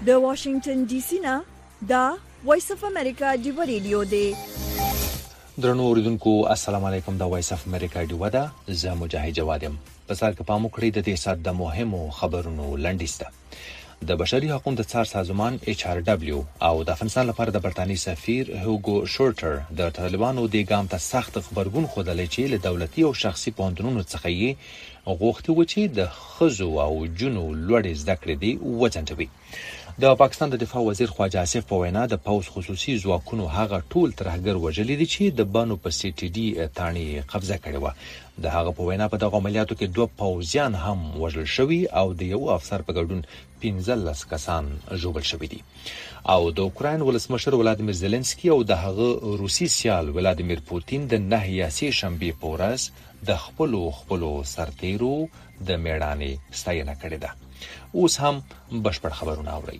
د واشنگټن ډي سي نه دا وایس اف امریکا دی ریډیو دی. درنو اوریدونکو السلام علیکم. دا وایس اف امریکا دی ودا زه مجاهد جواد یم. په سر کې پامو کړی د دې سات د مهمو خبرونو لنډیسته. د بشري حقوقو د څار سازمان HRW او د افغانستان لپاره د برتانیې سفیر هوګو شورټر د طالبانو د ګام ته سخت خبرګون خوده چې له دولتي او شخصي پوهنتونونو څخه یې غوښتي و چې د خزو او جنو لوړ زده کړې دی وځنډوي. د پاکستان د دفاع وزیر خواجه آصف په وینا د پوز خصوصي ځواکونو هغه ټول ترهګر وژلي دي چې د بانو په CTD تانی قبضه کړې و. د هغه په وینا په دغه عملیاتو کې 2 پوځیان هم وژل شوي او د یو افسر په ګډون 15 کسان ژوبل شوي دي. او د اوکراین ولسمشر ولادیمیر زيلنسکي او د هغه روسي سیال ولادیمیر پوتین د 9 شنبه په ورځ د خپلو سرتیرو د میړانې ستاینه کړې ده. اوس هم بشپړ خبرونه اورئ.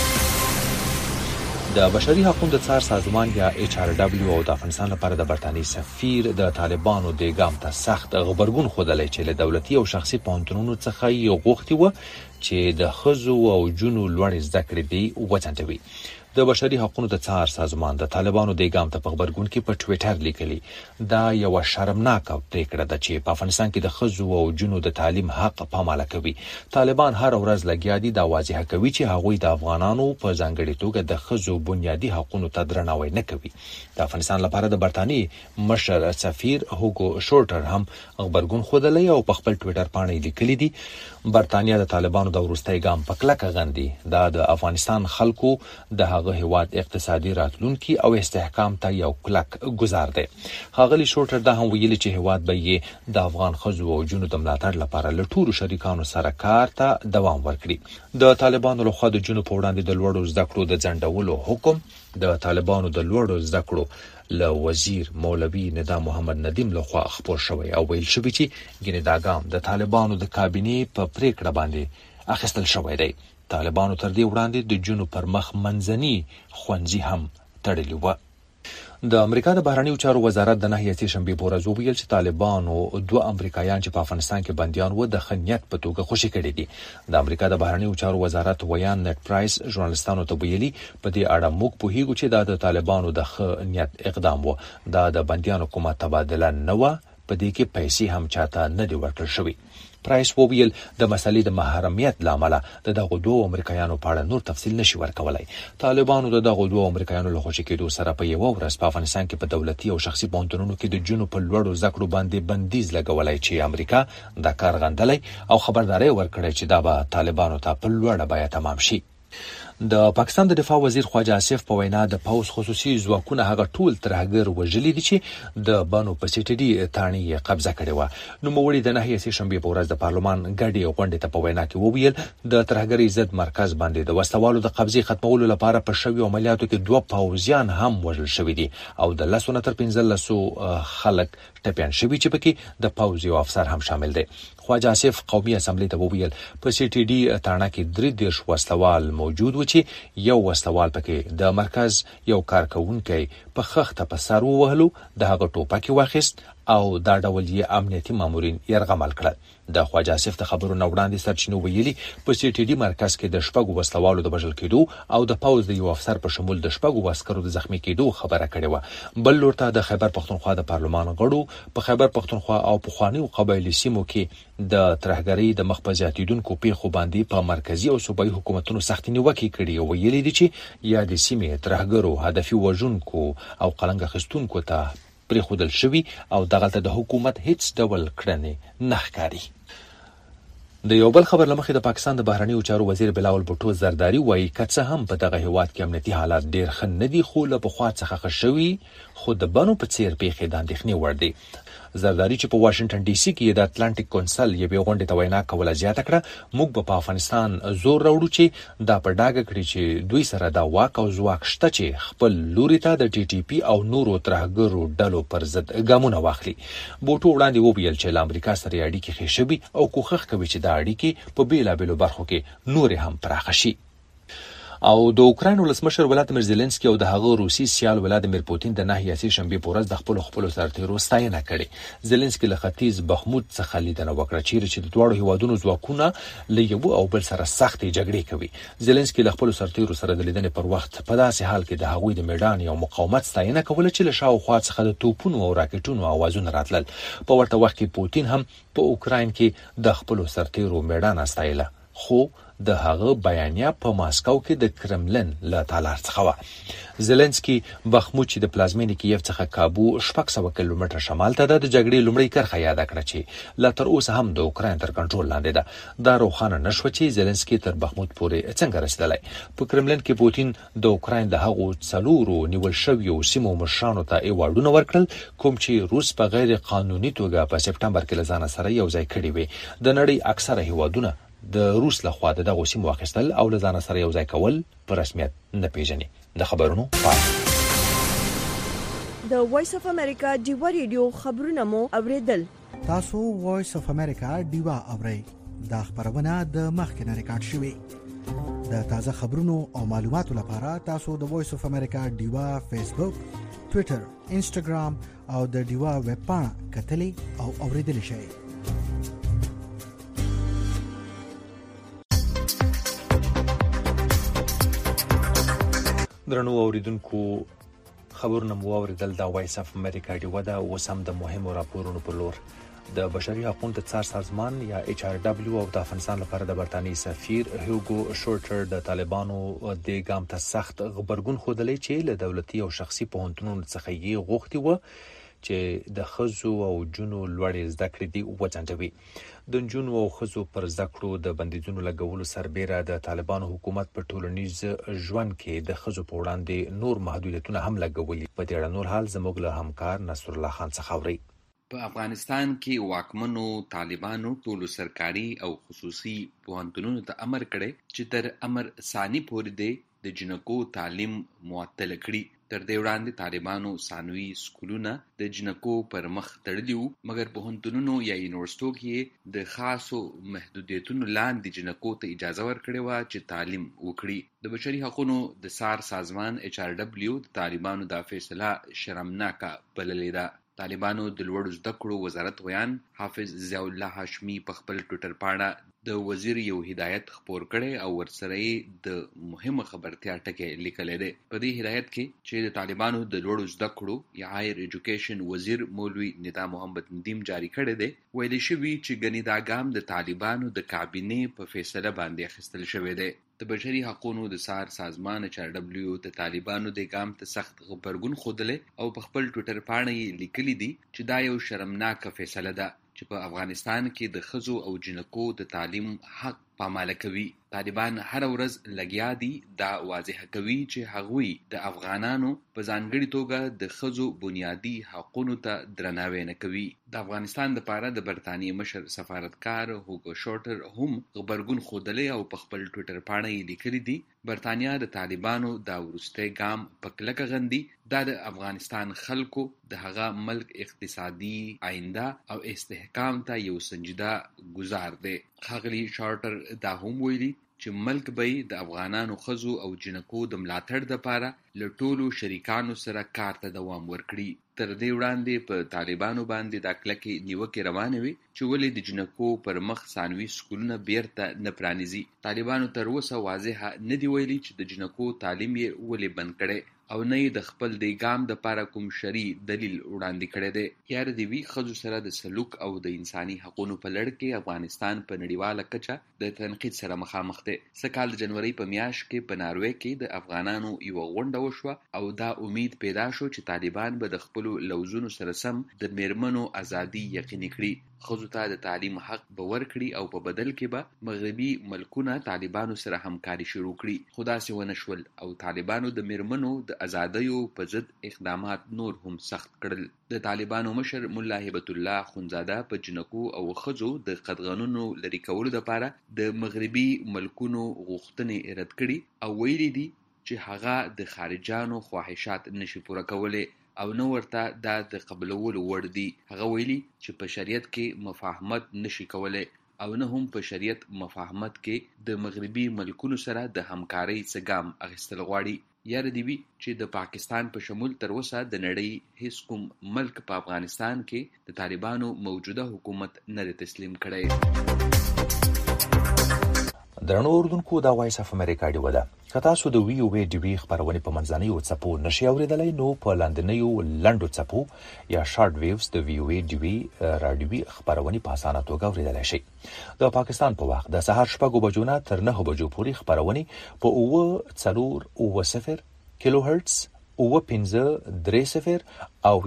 د بشري حقوقو د څار سازمان یا HRW او د افغانستان لپاره د برتانیې سفیر د طالبانو د ګام ته سخت خبرګون خوده چې له دولتي او شخصي پوهنتونونو څخه یې غوښتي و چې د خزو او جنو لوړ زده کړې دی وځنډوي. د بشري حقوقو د څار سازمان د طالبانو د ګام ته په خبرګون کې په ټوئیټر لیکلي دا یو شرمناک پریکړه ده چې په افغانستان کې د خزو او جنو د تعلیم حق پامال کوي. طالبان هر ورځ لګیا دي دا واضح کوي چې هغوی د افغانانو په ځانګړي توګه د خزو بنیادی حقوقو ته درناوی نه کوي. د افغانستان لپاره د برتانیې مشر سفیر هوګو شورټر هم خبرګون خوده او په خپل ټوئیټر باندې لیکلي دي برتانیې د طالبانو د ورستۍ ګام په کلکه غندي. دا د افغانستان خلکو د هغه هیواد اقتصادي راتلونکي او استحکام ته یو کلک گزار دی. ښاغلي شورټر دا هم ویلي چې هیواد به یې د افغان خزو او جنو د ملاتړ لپاره له ټولو شریکانو سره کار ته دوام ورکړي. د طالبانو لخوا د جنو په وړاندې د لوړو زده کړو د ځنډولو حکم د طالبانو د لوړو زده کړو له وزیر مولوی ندا محمد ندیم لخوا خبر شوی او ویل شوی چې ګینه دا ګام د طالبانو د کابینې په پریکړه باندې اخیستل شوی دی. طالبانو تر دې وړاندې د جنو پر مخ منځني خوندزي هم تړلې و. د امریکا د بهرنیو چارو وزارت د 9 شنبه په ورځ ویل چې طالبانو 2 امریکایان چې په افغانستان کې بنديان و د خنیت په توګه خوشي کړي دي. د امریکا د بهرنیو چارو وزارت ویان نت پرایس ژورنالستانو ته ویلي په دې اړه موږ پوهیږو چې دا د طالبانو د خنیت اقدام و. دا د بنديانو کومه تبادله نه و، په دې کې پیسې هم چاته نه دی ورکړل شوی. پرایس وویل د مسلې د محرمیت لامل د دغه 2 امریکایانو په اړه نور تفصیل نشي ورکولای. طالبانو د دغه 2 امریکایانو له خوشي کېدو سره په یو ورځ په افغانستان کې په دولتي او شخصي پوهنتونونو کې د جنو په لوړو زده کړو باندې بندیز لګولای چې امریکا د کار غندلای او خبرداري ورکړي چې دا به طالبانو ته په لوړه بیه تمام شي. د پاکستان د دفاع وزیر خواجه آصف په وینا د پوز خصوصي ځواکونه هغه ټول ترهګر وژلي دي چې د بانو په CTD تانی قبضه کړې و. نو موړي د 9 شنبه په ورځ د پارلمان غړي غونډې ته په وینا کې وویل د ترهګرۍ ضد مرکز باندې د وسوالو د قبضې ختمولو لپاره په شوی عملیاتو کې 2 پوځیان هم وژل شوی دي او د 10 تر 15 خلک ټپيان شوی چې پکې د پوځ یو افسر هم شامل دی. خواجه آصف قومي اسمبلی ته وویل په CTD تاڼه کې 3 وسوال موجود و چې یو وسوال پکې د مرکز یو کارکونکي په خخته په سر وهلو د هغه ټوپک واخیست او دا ډول یې امنیتي مامورین يرغمل کړل. د خواجه آصف د خبرو نوړاندې سرچینو ویلي په CTD مرکز کې د شپږو وسلوالو د وژل کېدو او د پوز د یو افسر په شمول د شپږو عسکرو د زخمی کېدو خبره کړې و. بل لورته د خیبر پختونخوا د پارلمان غړو په خیبر پختونخوا او په خوانیو قبایلی سیمو کې د ترهګرۍ د مخبزاتیدونکو پیښو باندې په مرکزی او صوبایي حکومتونو سختي نیوکه کړې او ویلي دي چې یا د سیمې ترهګرو هدفي وژونکو او قلنګ خستونکو ته پرې خودل شوی او دغه د حکومت هیڅ ډول کړنې نه ښکاري. د یو بل خبر لمخې د پاکستان د بهرنیو چارو وزیر بلاول بوټو زرداری وایي کڅه هم په دغه هیواد کې امنیتي حالات ډیر ښه نه دي خو له پخوا څخه ښه شوي خو د بانو په څیر پیښې د اندېښنې وړ دي. زرداری چې په واشنگټن ډي سي کې د اټلانټیک کونسل یوې غونډې ته وینا کوله زیاته کړه موږ په افغانستان زور راوړو چې دا په ډاګه کړی چې دوی سره دا واک او ځواک شته چې خپل لوري ته د TTP او نورو ترهګرو ډلو پر ضد ګامونه واخلي. بوټو وړاندې وویل چې له امریکا سره اړیکې ښې شوي او کوښښ کوي چې دا اړیکې په بیلابېلو برخو کې نور هم پراخ شي. او د اوکراین ولسمشر ولادیمیر زيلنسکي او د هغه روسي سیال ولادیمیر پوتین د نهي شنبه په ورځ د خپل سرتیرو ستاینه کړې. زيلنسکي له ختیځ بخمود څخه لیدنه وکړه چې د دوه هیوادونو ځواکونه له یو او بل سره سختې جګړې کوي. زيلنسکي له خپل سرتیرو سره د لیدنې پر وخت په داسې حال کې د هغوی د میدان او مقاومت ستاینه کوله چې له شاوخوا څخه د توپونو او راکټونو اوازونه راتلل. په ورته وخت کې پوتین هم په اوکراین کې د خپل سرتیرو میدان استایله، خو د هغه بیانیه په ماسکو کې د کرملن له تالار څخه و. زيلنسکي بخمود چې د پلازمینې کیف څخه کابو 600 کیلومتره شمال ته د جګړې لومړی کرخه یاد کړه چې لا تر اوسه هم د اوکراین تر کنټرول لاندې ده. دا روښانه نشو چې زيلنسکي تر بخمود پورې څنګه رسیدلی. په کرملن کې پوتین د اوکراین د هغو څلورو نیول شویو سیمو مشرانو ته ایوارډونه ورکړل کوم چې روس په غیر قانوني توګه په سپټمبر کې لزان سره یو ځای کړی وي. د نړۍ اکثره هیوادونه د روس لخوا دغه سیمو اخیستل او لزان سره یو ځای کول په رسمیت نه پیژني. د خبرونو پای. د وایس اف امریکا ډیوا ریډیو خبرونه مو اوریدل. تاسو وایس اف امریکا ډیوا اورئ. دا خبرونه د مخکنه ریکارډ شوې. د تازه خبرونو او معلوماتو لپاره تاسو د وایس اف امریکا ډیوا فیسبوک، ټوئیټر، انسټاګرام او د ډیوا ویب پاڼه کتلې او اوریدل شئ. درنو اوریدونکو، خبرونه مو اوریدل د وایس اف امریکا ډیوا د وسم د مهمو راپورونو په لور. د بشري حقوقو د څار سازمان یا HRW او د افغانستان لپاره د برتانیې سفیر هیوګو شورټر د طالبانو د ګام ته سخت غبرګون خوده چې له دولتي او شخصي پوهنتونونو څخه یې غوښتي و چې د خزو او جنو لوړې زده کړې دی وځنډوي. د جنو او خزو پر زده کړو د بندیزونو لګولو سربېره د طالبانو حکومت په ټولنیز ژوند کې د خزو په وړاندې نور محدودیتونه هم لګولي. په دې اړه نور حال زموږ له همکار نصر الله خان څخه اوري. په افغانستان کې واکمنو طالبانو ټولو سرکاري او خصوصي پوهنتونونو ته امر کړی چې تر امر ثاني پورې د جنکو تعلیم معطل کړي. تر دې وړاندې طالبانو ثانوي سکولونه د جنکو پر مخ تړلي وو، مګر پوهنتونونو یا یونیورسيټو کې د خاصو محدودیتونو لاندې جنکو ته اجازه ورکړې وه چې تعلیم وکړي. د بشري حقوقو د څار سازمان HRW د طالبانو دا فیصله شرمناکه بللې ده. طالبانو د لوړو زده کړو وزارت ویان حافظ ضیاء الله هاشمي په خپل ټوئیټر پاڼه د وزیر یو هدایت خپور کړي او ورسره د مهمه خبرتیا ټکی لیکلی دی. په دې هدایت کې چې د طالبانو د لوړو زده کړو یا هایر ایجوکیشن وزیر مولوي ندا محمد ندیم جاری کړی دی، ویل شوی چې ګنې دا ګام د طالبانو د کابینې په فیصله باندې اخیستل شوی دی. د بشري حقوقو د څار سازمان HRW د طالبانو د ګام ته سخت غبرګون خوده او په خپل ټوئیټر پاڼه یې لیکلي دي چې دا یو شرمناکه فیصله ده چې په افغانستان کې د ښځو او جنکو د تعلیم حق پاماله کوي. طالبان هر ورځ لګیا دي دا واضح کوي چې هغوی د افغانانو په ځانګړي توګه د ښځو بنیادی حقوقو ته درناوی نه کوي. د افغانستان لپاره د برتانیې مشر سفارتکار هوګو شورټر هم غبرګون خوده او په خپل ټوئیټر پاڼه یې لیکلي دي برتانیا د طالبانو دا وروستی ګام په کلکه غندي. دا د افغانستان خلکو د هغه ملک اقتصادي آینده او استحکام ته یو سنجیده گزار دی. ښاغلي شورټر دا هم ویلي چې ملک به د افغانانو ښځو او جنکو د ملاتړ لپاره له ټولو شریکانو سره کار ته دوام ورکړي. تر دې وړاندې په طالبانو باندې دا کلکې نیوکې روانې وي چې ولې د جنکو پر مخ ثانوي سکولونه بیرته نه پرانیزي. طالبانو تر اوسه واضحه نه دی ویلي چې د جنکو تعلیم یې ولې بند کړی او نه د خپل د ګام د لپاره کوم شرعي دلیل وړاندې کړی دی. یاره د وی ښځو سره د سلوک او د انساني حقوقو په لړ کې افغانستان په نړیواله کچه د تنقید سره مخامخ دی. سکهال د جنوري په میاشت کې په ناروې کې د افغانانو یو غونډه وشوه او دا امید پیدا شو چې طالبان به د خپل لوزونو سره سم د میرمنو ازادي یقیني کړي. ښځو ته د تعلیم حق به ورکړي او په بدل کې به مغربي ملکونه طالبانو سره همکاري شروع کړي. خو داسې ونه شول او طالبانو د میرمنو د ازادیو په ضد اقدامات نور هم سخت کړل. د طالبانو مشر مولا هبت الله خونزاده په جنکو او ښځو د قدغنونو لري کولو لپاره د مغربي ملکونو غوښتنې رد کړي او ویلي دي چې هغه د خارجانو خواهشات نشي پوره کولای او نو ورته دا د قبلولو وړ دي. هغه ویلي چې په شریعت کې مفاهمت نشي کولای او نه هم په شریعت مفاهمت کې د مغربي ملکونو سره د همکارۍ څه ګام اخیستل غواړي. یاره دی وی چې د پاکستان په شمول تر اوسه د نړۍ هیڅ کوم ملک په افغانستان کې د طالبانو موجوده حکومت نه تسلیم کړي. درنو اوردونکو دا وایس اف امریکا دی ودا که تاسو د وی او وی ډي وی خبرونه په منځنیو څپو نشي اوریدلای نو په لاندنیو لنډو څپو یا شارټ ویوز د وی او وی ډي وی رادیوي خبرونه په اسانه توګه اوریدلای شي. د پاکستان په وخت د سهار 6 بجو نه تر 9 بجو پورې خبرونه په 0.40 کیلو هرتز 0.1530 او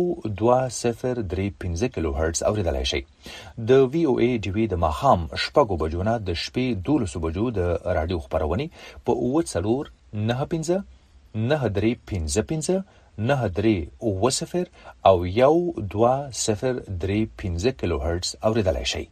1.2035 کیلو هرتز اوریدلای شي. د وی او ای ډي وی د ماښام 6 بجو نه د شپې 12 بجو د رادیو خبرونه په 0.95 9.35 9.30 او 1.2035 کیلو هرتز اوریدلای شي.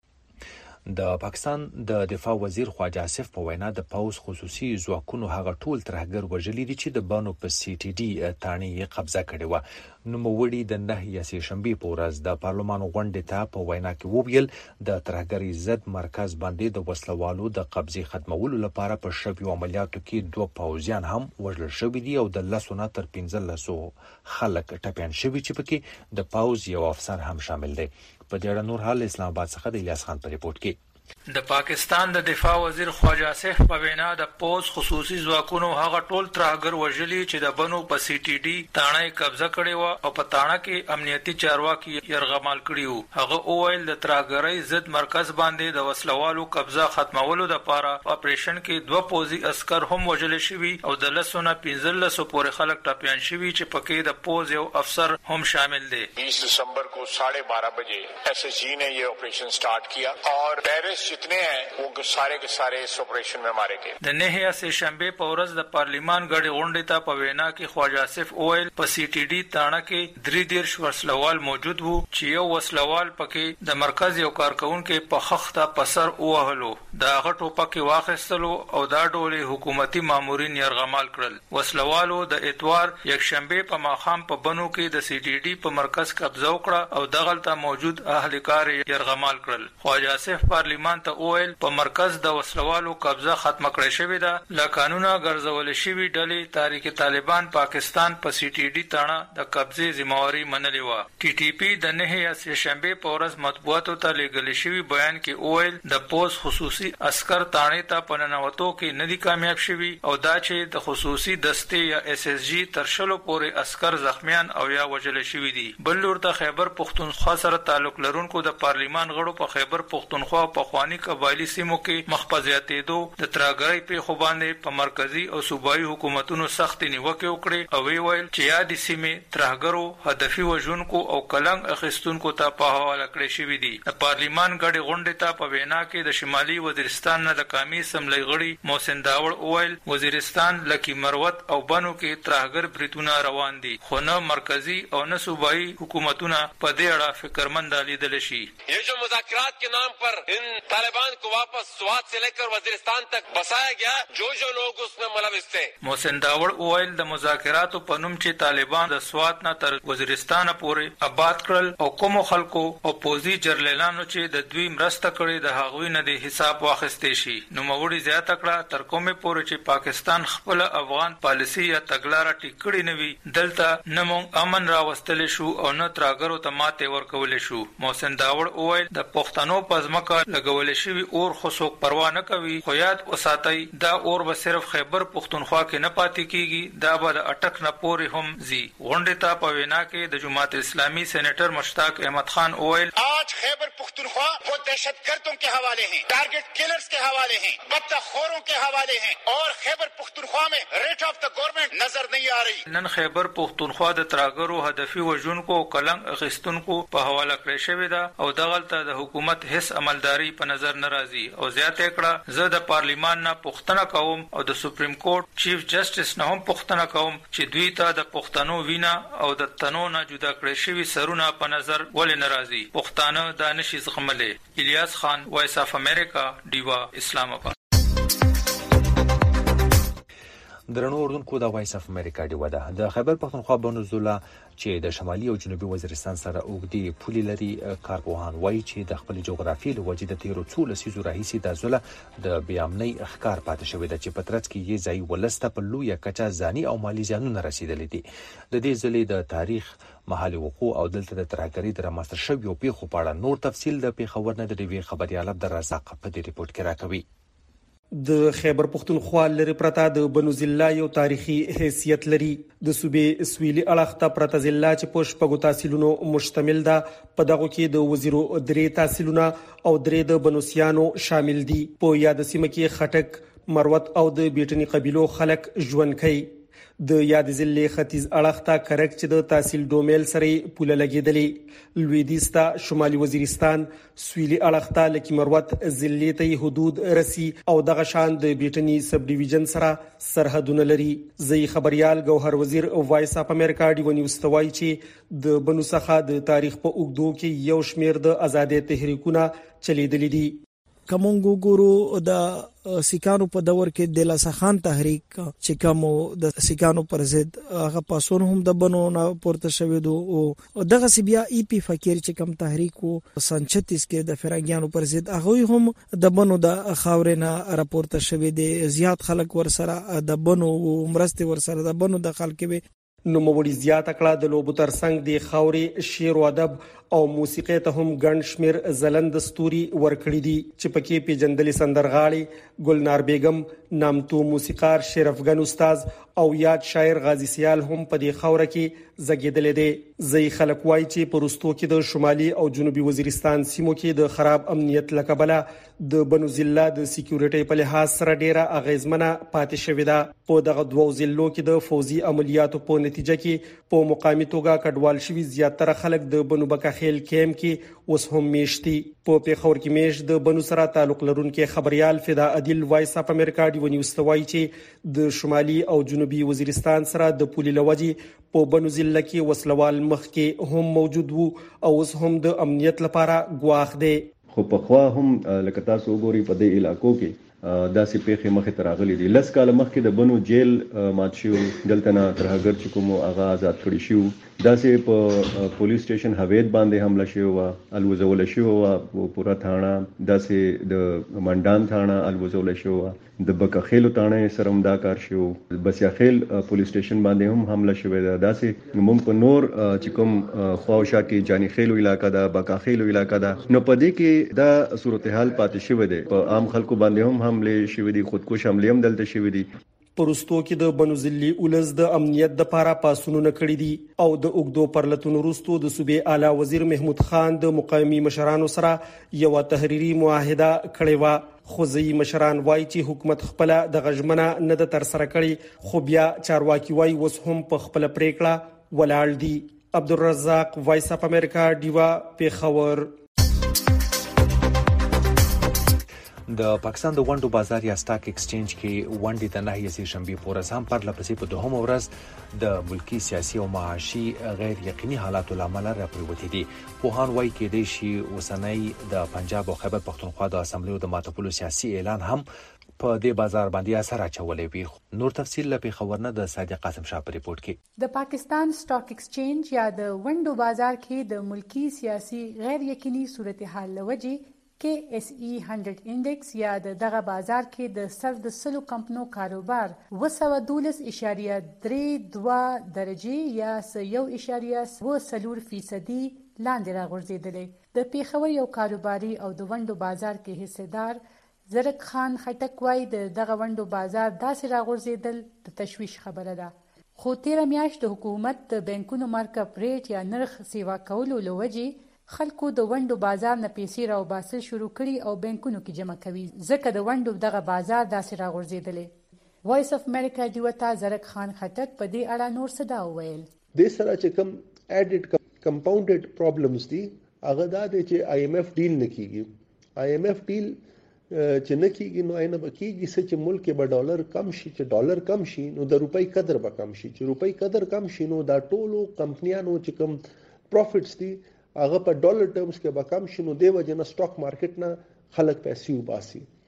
د پاکستان د دفاع وزیر خواجه آصف په وینا د پوز خصوصي ځواکونو هغه ټول ترهګر وژلي دي چې د بانو په سی ټي ډي تانې قبضه کړې و. نوموړي د 9 یا شنبې په ورځ د پارلمان غونډې ته په وینا کې وویل د ترهګرۍ ضد مرکز باندې د وسلوالو د قبضې ختمولو لپاره په شویو عملیاتو کې 2 پوځیان هم وژل شوي دي او د 10 نه تر 15 خلک ټپیان شوي چې پکې د پوز یو افسر هم شامل دی. په دې اړه نور حال اسلام آباد څخه د الیاس خان په ریپورت کې. د پاکستان د دفاع وزیر خواجه آصف په وینا د پوز خصوصي ځواکونو هغه ټول ترهګر وژلي چې د بنو په سی ټي ډي تانه قبضه کړې و او په تانه کې امنیتي چارواکي يرغمال کړي وو. هغه اوایل د ترهګرۍ ضد مرکز باندې د وسلوالو قبضه ختمولو لپاره اپریشن کې 2 پوزي عسكر هم وژل شوي او د 10 نه 15 پورې خلک ټپیان شوي چې پکې د پوز یو افسر هم شامل دي. 20 دسمبر کو 12:30 بجے SSG نے یہ آپریشن سٹارٹ کیا اور جتنے ہیں وہ سارے کے سارے اس آپریشن میں مارے گئے. د 9 یا شنبې په ورځ د پارلیمان غړي غونډې ته په وینا کې خواجه آصف اویل په سی ټي ډي تانه کې 3 وسلوال موجود وو چې یو وسلوال پکې د مرکز یو کارکونکو په خخته پسر وهلو. دا غټو پکې واخستلو او دا ډولې حکومتي مامورین يرغمال کړل. وسلوالو د اتوار یک شنبې په ماښام په بنو کې د سی ټي ډي په مرکز قبضه وکړه او دغلته موجود اهلکار يرغمال کړل. خواجه آصف پارلیمان ته اویل په مرکز د وسلوالو قبضه ختم کړې شوې ده. لا قانونا ګرځول شوی ډلې تحریک طالبان پاکستان په سی ټي ډي تانه د قبضه ذمہواری منلې و. ټي ټي پی د 9 یا شنبې په ورځ مطبوعاتو ته لېږل شوی بیان کې اویل د پوز خصوصي عسكر تانه ته پننوتو کې ندي کامیاب شوی او دا چې د خصوصي دسته یا SSG ترشلو پورې عسكر زخمیان او یا وژل شوی دي. بل ورته خیبر پختونخوا سره تعلق لرونکو د پارلیمان غړو په خیبر پختونخوا په خواني قبایلی سیمو کې مخفضیاتېدو د ترهګرۍ په خوباندې په مرکزی او صوبایي حکومتونو سخت نیوکه وکړي او ویل چې یادې سیمې ترهګرو هدفي وژونکو او کلنګ اخیستونکو ته په حواله کړې شوې دي. د پارلیمان غړي غونډې ته په وینا کې د شمالي وزیرستان نه د قومي اسمبلی غړي محسن داوړ اویل وزیرستان لکی مروت او بنو کې ترهګر بریتونه روان دي خو نه مرکزی او نه صوبایي حکومتونه په دې اړه فکرمند لیدل شي. یہ جو مذاکرات کے نام پر ان طالبان کو واپس سوات سے لے کر وزیرستان تک بسایا گیا جو لوگ اس میں ملوث تھے. محسن داوړ اویل د مذاکراتو په نوم چې طالبان د سوات نه تر وزیرستان پورې آباد کړل او کوم خلکو او پوزي جرلانو چې د دوی مرسته کړې د هغوی نه د حساب واخیستې شي. نو موړي زیاته کړه تر کومه پورې چې پاکستان خپل افغان پالیسی یا تګلارې ټیکړې نوي دلته نمو امن راوستل شو او نه ترهګرو ته ماته ورکول شو. محسن داوړ اویل د پښتنو پزماکه لګول شوی اور خو څوک پروا نه کوي خو یاد وساتئ دا اور به صرف خیبر پختونخوا کې نه پاتې کیږي دا به د اٹک نه پورې هم زی. غونډې ته په وینا کې د جماعت اسلامی سینیټر مشتاق احمد خان اویل آج خیبر پختونخوا وہ دہشت گردوں کے حوالے ہیں ٹارگٹ کلرز کے حوالے ہیں بدتخوروں کے حوالے ہیں اور خیبر پختونخوا میں ریٹ آف دا گورنمنٹ نظر نہیں آ رہی. نن خیبر پختونخوا د ترهګرو هدفي وژونکو کلنګ اخیستونکو په حواله کړې شوې ده او دغلته د حکومت هیڅ عملداري په نظر ناراضي او زیاته کړه زه د پارلیمان نه پوښتنه کوم او د سپریم کورټ چیف جسټس نه هم پوښتنه کوم چې دوی ته د پښتنو وینا او د تنو نه جدا کړی شوی سرونه په نظر ولې ناراضي. پښتانه د نشي زغملې. الیاس خان وایس اف امریکا ډیوا اسلام آباد. درنو اردوونکو د وایس اف امریکا ډیوه ده. د خیبر پختونخوا بنوزولا چې د شمالي او جنوبي وزیرستان سره اوږدې پولې لري، کارپوهان وایي چې د خپل جغرافیې له وجې د تیرو څو لسیزو راهیسې دا زوله د بیامنۍ ښکار پاتې شوې ده چې په ترڅ کې یې ځایي ولس ته په لویه کچه ځاني او مالي زیانونه رسېدلي دي. د دې ځلې د تاریخ، محلي وقوع او دلته د ترهګرۍ د رامنځته شویو پیښو په اړه نور تفصیل د پیښور نه د ډیوې خبريال عبدالرزاق په دې ریپورت کې راکوي. د خیبر پختونخوا لري پرته د بنوزلا یو تاریخي حیثیت لري. د صوبې سویلي اړخ ته پرته ضلع چې په شپږو تحصیلونو مشتمل ده. په دغه کې د وزیرو 3 تحصیلونه او 3 د بنوسیانو شامل دي. په یاد سیمه کې خټک، مروت او د بیټنی قبیلو خلک ژوند کوي. د یاد ضلع ختیځ اړخ ته کرک چې د تحصیل ډومیل سره پوله لګیدلې، لویدیځ ته شمالي وزیرستان، سویلي اړخ ته لکه مروت ضلع ته حدود رسی او دغه شان د بیټنی سب ډیویژن سره سرحدونه لري. زی خبريال گوهر وزیر وایس اف امریکا ډیو نیوز توای چې د بنو څخه د تاریخ په اوږدو کې یو شمیر د آزادۍ تحریکونه چلیدلې دي. کومو ګورو د سیکانو په دور کې د لاسخان تحریک چې کومو د سیکانو پر ضد هغه پاسون هم د بنو نه پورته شوی دو او دغه سی بیا ای پی فقیر چې کوم تحریک وو سن 36 کې د فرنګیانو پر ضد هغه هم د بنو د خاورینه راپورته شوی دي. زیات خلک ور سره د بنو مرستي ور سره د بنو د خلک به نو موړي زیات کړه. د لوبو ترڅنګ د خاوري شعر او ادب او موسیقي ته هم ګڼ شمیر زلند ستوري ورکړي دي چې پکې پیجندلي سندرغاړي ګلنار بیگم، نامتو موسیقار شیر افغان استاد او یاد شاعر غازی سیال هم په دې خوره کې زګیدل دي. زی خلک وایي چې پرستو کې د شمالي او جنوبي وزیرستان سیمو کې د خراب امنیت لکبله د بنو ضلع د سکیورټي په لحاظ سره ډیره اغیزمنه پاتې شوې ده. په دغه دوو ضلعو کې د فوزي عملیاتو په نتیجه کې په مقامی توګه کډوال شوي زیاتره خلک د بنو بکاخیل کیم کې اوس هم میشتي. په پیښور کې میش د بنو سره تعلق لرونکي خبريال فدا عادل وایس اف امریکا ډیو نیوز توای چې د شمالي او جنوبي وزیرستان سره د پولي لوجي په بنو ضلع کې وسلوال مخ کې هم موجود وو او اوس هم د امنیت لپاره ګواښ دی. خو په خوا هم لکه تاسو وګورئ په دې علاقو کې داسې پیښې مخې ته راغلي دي. لس کاله مخکې د بنو جیل مات شو، دلته نه ترهګر چې کوم هغه آزاد کړي شو. داسې په پولیس سټیشن هویت باندې حمله شوی و، الوزول شوی و، پورا تھانه داسې د منډان تھانه الوزول شوی و، د بکاخیل تھانه سره دا کار شو، بسیاخیل پولیس سټیشن باندې هم حمله شوی ده. داسې موږ په نور چې کوم خواوشا کې جانی خیلو علاقہ ده، بکاخیلو علاقہ ده، نو په دې کې دا صورتحال پاتې شوی ده. په عام خلکو باندې هم حمله شوی دي، خودکش حمله هم دلته شوی دي. پرستو کې د بنو ضلع ولز د امنیت د لپاره پاسونونه کړی دي او د اوګدو پرلتونو وروسته د صوبې اعلی وزیر محمود خان د مقامی مشرانو سره یو تحریری معاهده کړې و. خو ځي مشران وایي چې حکومت خپل د غژمنه نه د تر سره کړی، خو بیا چارواکي وایي وس هم په خپل پریکړه ولاړ دي. عبدالرزاق وایس اف امریکا ډیوا پیښور. د پاکستان د ونډو بازار یا سٹاک ایکسچینج کې ونډې د نهي سه شنبه پورز هم پر لپسې په دوهم ورځ د ملکی سیاسي او معاشي غیر یقیني حالاتو لامل راپریوتې دي. پوهان وایي کې د شي وسنۍ د پنجاب او خیبر پختونخوا د اسمبلیو د ماتپلو سیاسي اعلان هم په دې بازار باندې اثر اچولې وي. نور تفصیل لپاره خبرنه د صادق قاسم شاه په ریپورت کې. د پاکستان سٹاک ایکسچینج یا د ونډو بازار کې د ملکی سیاسي غیر یقیني صورتحال لوجي KSE 100 انډیکس یا دغه بازار کې د سر د سلو کمپنو کاروبار 212.32 درجه یا 1.04% لاندې راغورځېدلی. د پیښور یو کاروباري او د ونډو بازار کې حصدار زرک خان خټک وایي دغه ونډو بازار داسې راغورځېدل د تشویش خبره ده. خو تیره میاشت د حکومت د بانکونو مارکاپ ریټ یا نرخ سیوا کولو لوجې خلکو د ونډو بازار نه پیسې راوباسل شروع کړي او بانکونو کې جمع کوي، ځکه د ونډو دغه بازار داسې راغورځېدلی. وایس اف امریکا ډیو ته زرک خان خټک په دې اړه نور څه دا وویل. د سره چې کوم اډډ کمپاونډډ پرابلمز دي هغه دا دی چې IMF ډیل نه کیږي. IMF ډیل چې نه کیږي نو اینه بکیږي چې ملک به ډالر کم شي، چې ډالر کم شي نو د روپۍ قدر به کم شي، چې روپۍ قدر کم شي نو دا ټولو کمپنیانو چې کوم پروفټس دي هغه په ډالر ټرمز کې به کم شي، نو دی وجه نه سٹاک مارکیټ نه خلک پیسې وباسي.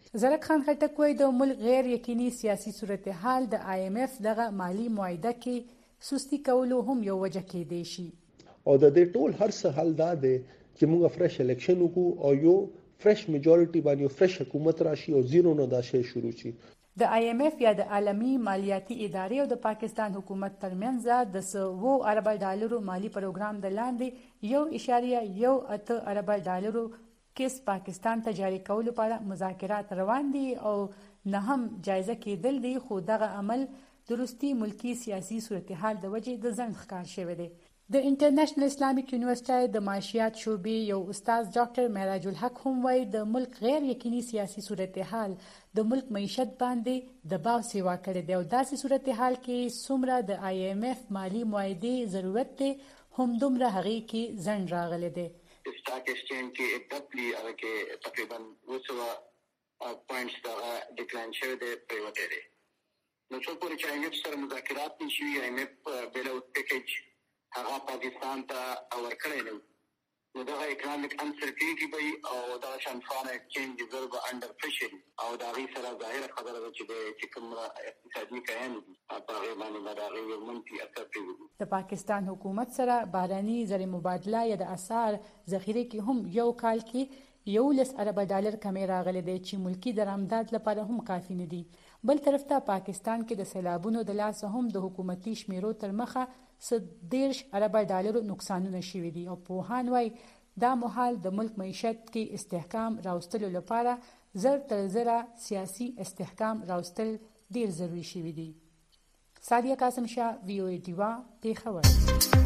زرک خان خټک وایي د ملک غیر یقیني سیاسي صورتحال د IMF دغه مالی معاهده کې سستی کولو هم یو وجه کېدی شي او د دې ټول هر څه حل دا دی چې موږ فرش الیکشن وکړو او یو فرش میجورټي باندې فرش حکومت راشي او زیرو نه دا شی شروع شي. د IMF یا د عالمي مالیاتي ادارې او د پاکستان حکومت ترمنځ د 100 ارب ډالرو مالی پروګرام د لاندې 1.18 ارب ډالرو کیس پاکستان ته جاری کولو لپاره مذاکرات روان دي او نه هم جایزه کېدل دي، خو دغه عمل درستی ملکی سیاسي صورتحال د وجې د ځنډ ښکار شوی دی. د انټرنیشنل اسلامیک یونیورسيټي د معاشیات شعبې یو استاد ډاکټر معراج الحق هم وایي د ملک غیر یقیني سیاسي صورتحال د ملک معیشت باندې دباو سیوا کړی دی او داسې صورتحال کې څومره د IMF مالی معاهدې ضرورت دی هم دومره هغې کې ځنډ راغلی دی. Stock exchange के डबली अगर के तकरीबन 200 पॉइंट्स का डिक्लाइन शे दे प्राइवेट है नो सो पूरी IMF सर मुज़ाकरात नशि IMF बेल आउट पैकेज हगा पाकिस्तान ता और खड़े ने नो दा इकोनॉमिक अनसर्टेनिटी बई और दा शनफान एक्सचेंज रिजर्व अंडर प्रेशर और दा गी सरा ظاهر खबर है چې کوم اقتصادي کیان دي په غیبانه مداغي یو منفي اثر کوي. د پاکستان حکومت سره بهراني زر مبادله یا د اسعار ذخیره کې هم یو کال کې 11 ارب ډالر کمې راغلي دي چې ملکی درآمدات لپاره هم کافي نه دي. بل طرف ته پاکستان کې د سیلابونو د لاسه هم د حکومتي شمیرو تر مخه 10 ارب ډالرو نقصانونه شوي دي او پوهان وايي دا مهال د ملک معیشت کې استحکام راوستلو لپاره زر تر زره سیاسي استحکام راوستل ډیر ضروری شوي دي. سادیه قاسم شاه VOA دیوا پیښور.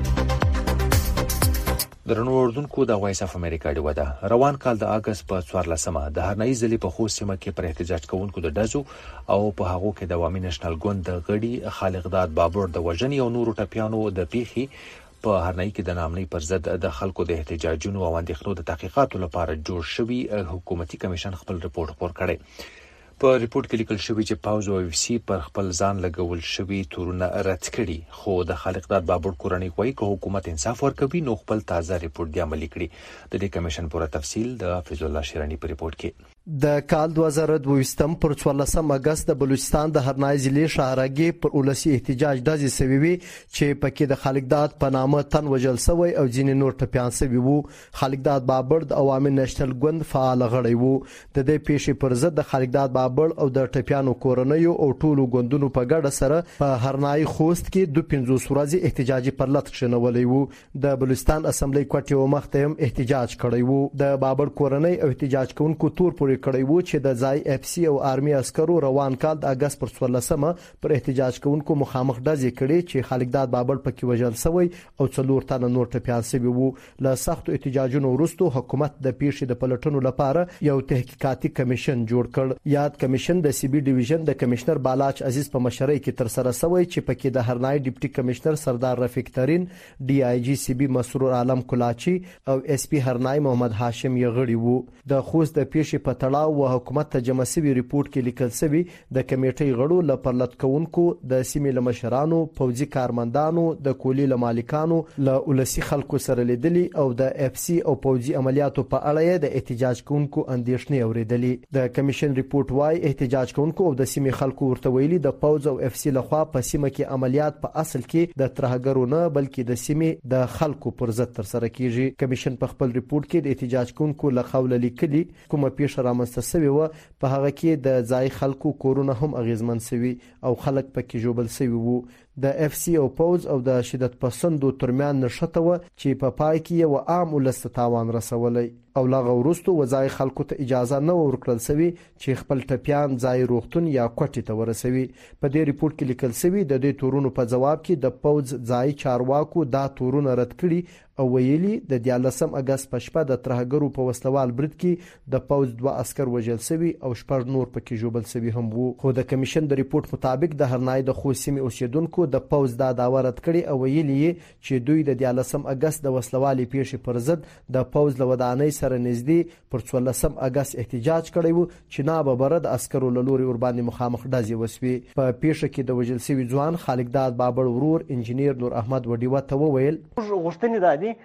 درنو اردوونکو د وایس اف امریکا دی ودا روان کال د اگست په 14مه د هرنۍ ځلې په خوست سیمه کې پر احتجاج کوونکو د ډزو او په هغه کې د عوامي نېشنل ګوند د غړي خالقداد بابر د وژنې او نورو ټپیانو د پیخي په هرنۍ کې د نامنۍ پر ضد د خلکو د احتجاجونو او اندېښنو د تحقیقاتو لپاره جوړ شوی حکومتي کمیشن خپل رپورت خپور کړی. په ریپورت کې لیکل شوی چې پاوز او FC پر خپل ځان لګول شوی تورونه رد کړي، خو د خالقداد بابر کورنۍ کوي چې حکومت انصاف ورکوي نو خپل تازه ریپورت دی عملي کړي. د دې کمیشن پوره تفصیل د حفیظ الله شیرانی په ریپورت کې. د کال 2022 پر 14 اگست د بلوچستان د هرنای ضلع شهرګي پر ولسی احتجاج داسې سوي چې پکې د خالقداد په نامه تن وجل سوی او ځینې نور ټپیان سوي وو. خالقداد بابر د عوامي نېشنل ګوند فعال غړی وو. د دې پیښې پر ضد د خالقداد بابر او د ټپیانو کورنیو او ټولو ګوندونو په ګډه سره په هرنای خوست کې 250 ورځې احتجاجي پرلط شنولې وو. د بلوچستان اسمبلی کوټې او مختم احتجاج کړی وو. د بابر کورنۍ او احتجاج کوونکو تور پورې کړی وو چې د ځای FC او آرمي عسکرو روان کال د اگست پر 14مه پر احتجاج کوونکو مخامخ ډزې کړې چې خالقداد بابر پکې وژل شوی او 4 تنه نور ټپیان شوي وو. له سختو احتجاجونو وروسته حکومت د پیښې د پلټنو لپاره یو تحقیقاتي کمیشن جوړ کړ. یاد کمیشن د CB ډیویژن د کمشنر بالاچ عزیز په مشرۍ کې تر سره شوی چې پکې د هرنای ډیپټي کمشنر سردار رفیق ترین، DIG CB مسرور عالم کلاچی او SP هرنای محمد هاشم یغړی وو. د خوست د پیښې په تړاو او حکومت ته جمع شوی ریپورت کې لیکل شوی د کمیټې غړو له پرلط کوونکو د سیمې له مشرانو، پوځي کارمندانو، د کولې له مالکانو، له ولسی خلکو سره لیدلی او د FC او پوځي عملیاتو په اړه د احتجاج کوونکو اندېښنې اوریدلې. د کمیشن ریپورت وايي احتجاج کوونکو او د سیمې خلکو ورته ویلي د پوځ او FC لخوا په سیمه کې عملیات په اصل کې د ترهګرو نه بلکې د سیمې د خلکو پر ضد تر سره کیږي. کمیشن په خپل ریپورت کې د احتجاج کوونکو له قوله لیکلي کومه پیښه رامنځته شوې و په هغه کې د ځای خلکو کورونه هم اغیزمن شوي او خلک پکې جوړل شوي وو. د FC او پوز او د شدت پسندو ترمیان نشته و چې په پای کې یو عام ولست تاوان رسولای او لغه ورستو وځای خلکو ته اجازه نه ورکړل شوی چې خپل ټپیان ځای روغتون یا کوټې ته ورسوي. په دې ریپورت کې لیکل شوی د دې تورونو په جواب کې د پوز ځای چارواکو دا تورونه رد کړي او ویلي د 14 اگست په شپه د ترهګرو په وسلوال برید کې د پوز 2 عسكر وژل شوی او 6 نور پکې جوړل شوی هم وو. خو د کمیشن د ریپورت مطابق د هرنای د خوست سیمې اوسیدونکو د پوز دا داوا رد کړي او ویلي چې دوی د 14 اگست د وسلوالي پیښې پر ضد د پوز له ودانۍ سره نږدې پر 14 اگست احتجاج کړی وو چې ناببره د عسکرو له لوري ور باندې مخامخ ډزې وسوي. په پیښه کې د وژل شوی ځوان خالقداد بابر ورور انجنیر نور احمد وډیوه ته وویل غوښتنې دادي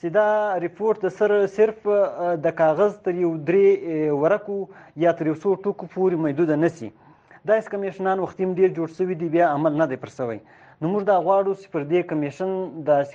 چې دا ریپورت د سر صرف د کاغذ تر یو 3 ورقو یا تر یو څو ټکو پورې محدود نه سي. دا کمیشنان وختي ډیر جوړ شوي دي، بیا عمل نه دی پر شوی. نو موږ دا غواړو چې پر دې کمیشن د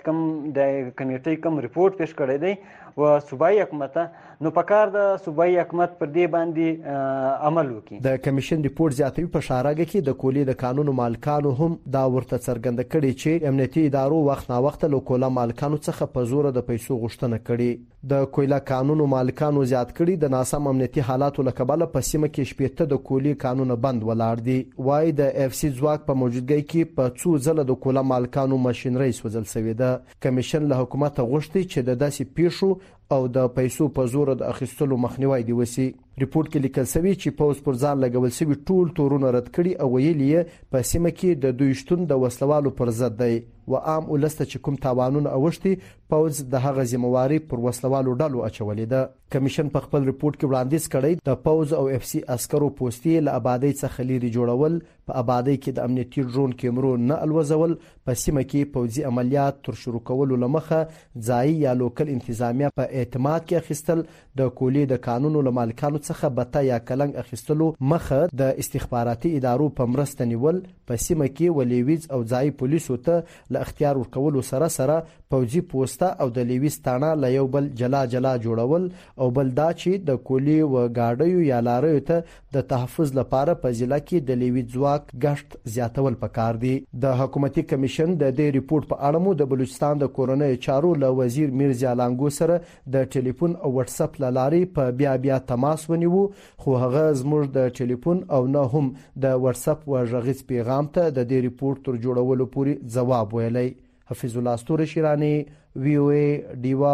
کمیټې کوم ریپورت پیش کړی دی و صوبایي حکومت نو پکار د صوبایي حکومت پر دې باندې عمل وکړي. د کمیشن ریپورت زیاتوي په شارګه کې د کولې د قانون مالکانو هم دا ورته څرګنده کړي چې امنیتي ادارو وخت نا وخت له کولا مالکانو څخه په زور د پیسو غوښتنه کړي. د کویلا قانون مالکانو زیات کړي د ناسم امنیتي حالاتو لکباله په سیمه کې شپېته د کولې قانون بند ولاړ دي. وای د اف سی ځواک په موجودګۍ کې په څو ځله د کولا مالکانو ماشينري سوځل شوې ده. کمیشن له حکومت غوښتي چې د داسې پیښو او د پیسو په زور د اخیستلو مخنیوي دی وسی. ریپورت کې لیکل شوی چې پوز پر ځان لګول شوی ټول تورونه رد کړي او ویلي په سیمه کې د دوی شتون د وسلوالو پر ضد دی و عام ولسته چې کوم تاوانونه اوښتي پوز د هغه ذمہواری پر وسلوالو ډلو اچولې ده. کمیشن په خپل ریپورت کې وړاندیز کړی د پوز او اف سی عسکرو پوستې له آبادی څخه لري جوړول، په آبادی کې د امنیتي ډرون کیمرو نه الوزول، په سیمه کې پوزي عملیات تر شروع کولو لمخه ځای یا لوکل انتظامیه په اعتماد کې اخیستل، د کولې د قانونو له مالکانو څخه بته یا کلنګ اخیستلو مخه د استخباراتي ادارو په مرسته نیول، په سیمه کې ولیویز او ځای پولیسو ته له اختیار ورکولو سره سره پوزي پوسټه او د لیویز تاڼه له یو بل جلا جوړول او بل دا چې د کولې و گاډیو یا لاریو ته د تحفظ لپاره په ضلع کې د لیویز ځواک غشت زیاتول پکار دي. د حکومتي کمیشن د دې ریپورت په اړه مو د بلوچستان د کورنۍ چارو له وزیر میرزا لانګو سره د ټلیفون او واتس اپ لارې په بیا تماس ونیو، خو هغه زموږ د ټلیفون او نه هم د واتس اپ و غږیز پیغام ته د دې ریپورت تر جوړولو پورې جواب ویلی. حفیظ الله استوره شیرانی، وی او ای دیوا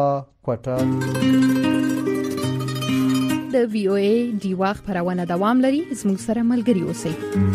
کوټه. د وی او ای دیوا خبرونه دوام لري، زموږ سره ملګري اوسئ.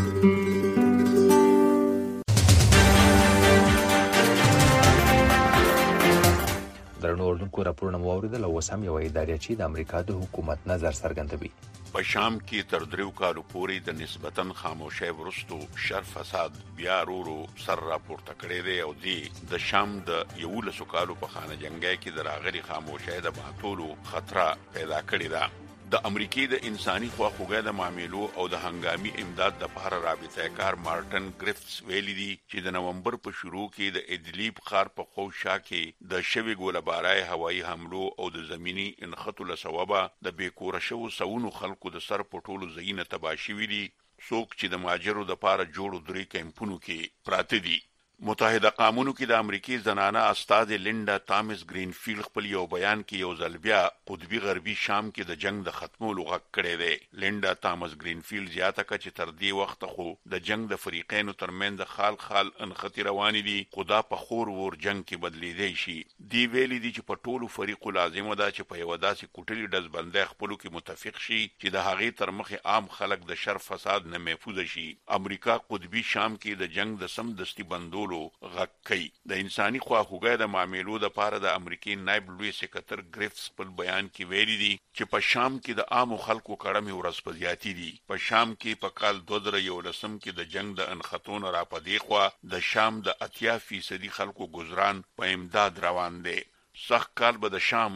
درنو اردوونکو راپورونه مو اوریدل او اوس هم یو ادارې چې د امریکا د حکومت نظر څرګندوي. په شام کې تر 3 کالو پورې د نسبتاً خاموشۍ وروسته شر فساد بیا ورو سر راپورته کړی دی او د شام د 11 کالو په خانه جنګۍ کې د راغلي خاموشۍ د ماتولو خطر پیدا کړی دی. د امریکای د انساني خواخوږۍ د معاملو او د هنګامي امداد د لپاره رابطه کار مارټن گریفټس ویلي دي چې د نومبر په شروع کې د ادلیب ښار په خوشا کې د شوی ګولبارای هوایي حملو او د زمینی انخطو له سببه د بیکوره شو سونو خلکو د سر پټولو زینه تباشي وی دي، څوک چې د ماجرو د لپاره جوړو درې کمپونو کې پراته دي. متحده قامونو کې د امریکای زنانه استاد لینډا تامس گرینفیلد خپل یو بیان کې یو ځل بیا قطبی غربي شام کې د جنگ د ختمولو غږ کړی دی. لینډا تامس گرینفیلد زیاته کړه چې تر دې وخت خو د جنگ د فریقینو ترمنځ خال انختی روانې دي، خدا په خور ور جنگ کې بدلیدي شي. دی ویلي دي چې په ټولو فریقو لازمه ده چې په یو داسې کوټلي دزبندۍ خپلو کې متفق شي چې د هغې تر مخې عام خلک د شر فساد نه محفوظ شي. امریکا قطبی شام کې د جنگ د سم دستی بندولو غږ کوي. د انساني خواخوږۍ د معاملو د لپاره د امریکای نائب لوی سکرټر گریفټس په بیان کې ویلي دي چې په شام کې د عام خلکو کړمې ورځ په زیاتی دي. په شام کې په کال 2011 کې د جنگ د انخطون را پدې خوا د شام د 80% خلکو گزاران په امداد روان دي. سخت کال به د شام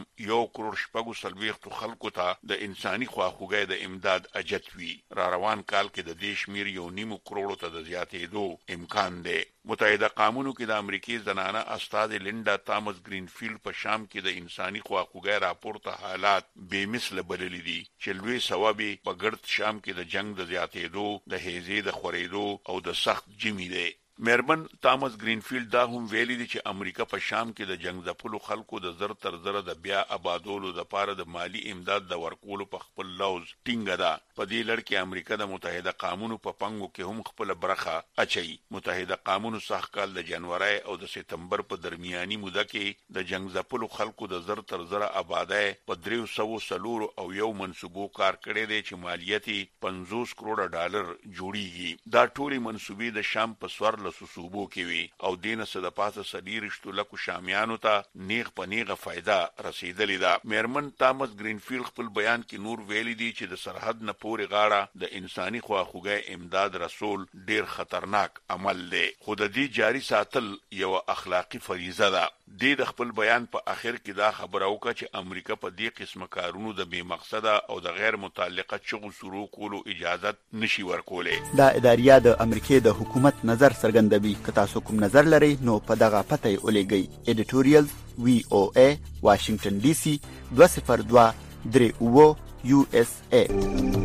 1.4 خلکو ته د انساني خواخوږۍ د امداد اجت وی. را روان کال کې د دې شمیر 1.5 کروڑ ته د زیاتېدو امکان دی. متحده قامونو کې د امریکای زنانه استاد لینډا تامس گرینفیلد په شام کې د انساني خواخوږۍ راپورته حالات بې مثله بللي دي چې لوی ثواب په ګرد شام کې د جنگ د زیاتېدو، د هیزې د خورېدو او د سخت جمی دی. میرمن تامس گرینفیلد دا هم ویلي دي چې امریکا په شام کې د جنگ ځپلو خلکو د زر تر زر د بیا آبادولو د لپاره د مالی امداد د ورکولو په خپل لوز ټینګه ده. په دې لړ کې امریکا د متحده قامونو په پنګو کې هم خپل برخه اچي. متحده قامونو سخت کال د جنوري او د سپتمبر په درمیاني موده کې د جنگ ځپلو خلکو د زر تر زر آبادای په 300 او یو منسوبو کار کړی دی چې مالیاتي $50 کروڑ جوړیږي. دا ټولي منسوبې د شام په سوار 14 صوبو کې وي او دینه صد پاسه سلیرشتو لکو شامیانو ته نیغ په نیغه فائدہ رسیدلې ده. میرمن تامس گرینفیلد خپل بیان کې نور ویلي دي چې د سرحد نه پورې غاړه د انساني خواخوږۍ امداد رسول ډیر خطرناک عمل دی، خو د دې جاری ساتل یو اخلاقی فریضه ده. د خپل بیان په اخر کې دا خبره وکړه چې امریکا په دې قسم کارونو د بې مقصده او د غیر متعلقه چغو شروع کولو اجازه نشي ورکولای. دا اداریه د امریکای د حکومت نظر څرګندوي. که تاسو کوم نظر لرئ نو په دغه پته یې ولېږئ. ایډیټوریال VOA واشنگټن ډي سي 202 USA.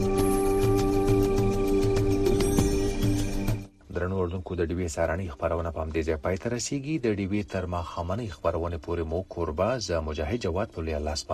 درنو اردوونکو د ډیوی سارانی خبرونه په همدې ځای پای ته رسیږي. د ډیوی تر ماښامنۍ خبرونه پورې مو کوربه ز مجاهد جواد په الله